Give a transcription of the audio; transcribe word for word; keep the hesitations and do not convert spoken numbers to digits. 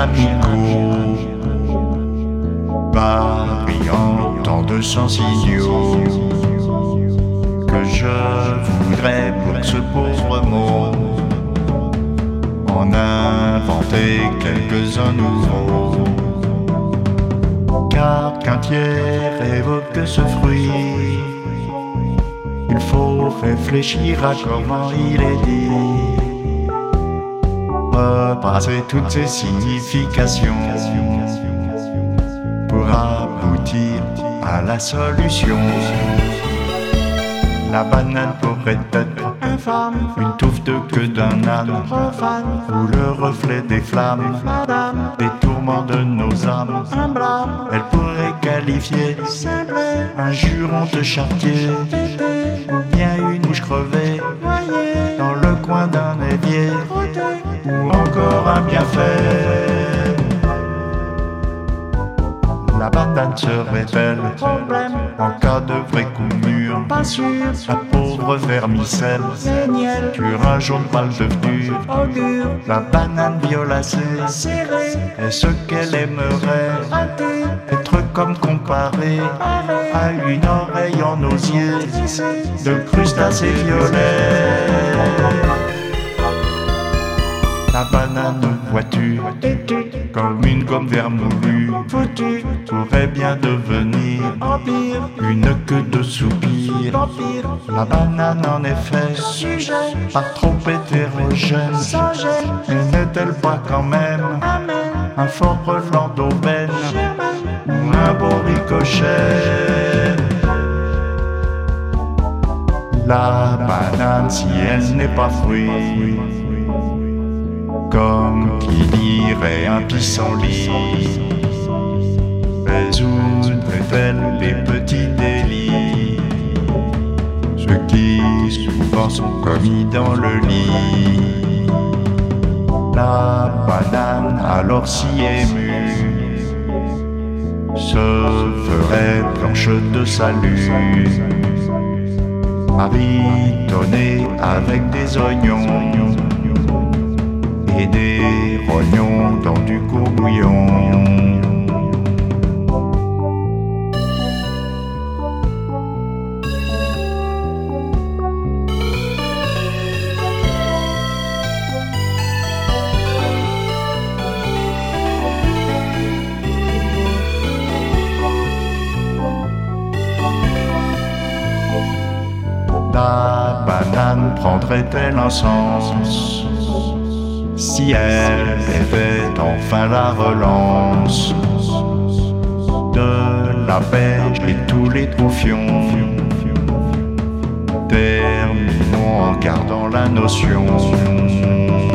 amico, variant tant de sens idiots, que je voudrais pour ce pauvre mot en inventer quelques-uns nouveaux. Car qu'un tiers évoque ce fruit, il faut réfléchir à comment il est dit, rebrasser toutes ses significations pour aboutir à la solution. La banane pourrait être infâme, une touffe de queue d'un âne profane, ou le reflet des flammes, des tourments de nos âmes. Elle pourrait qualifier un juron de chartier, ou bien une mouche crevée dans le coin d'un évier, ou encore un bienfait. La banane serait belle en cas de vrai coup mûr. Pas sûr, un pauvre vermicelle sur un jaune mal devenu. La banane violacée est ce qu'elle aimerait être, comme comparée à une oreille en osier de crustacés violets. La banane, vois-tu, comme une gomme vermoulue, foutue, pourrait bien devenir une queue de soupir. La banane, en effet, pas trop hétérogène, mais n'est-elle pas quand même un fort relent d'aubaine ou un beau ricochet? La banane, si elle n'est pas fruit, comme qui dirait un pissenlit, résoudrait-elle les petits délits, ceux qui souvent sont commis dans le lit? La banane, alors si émue, se ferait planche de salut, maritonnée avec des oignons et des rognons dans du courbouillon. La banane prendrait-elle un sens si elle avait enfin la relance de la pêche et tous les troufions? Terminons en gardant la notion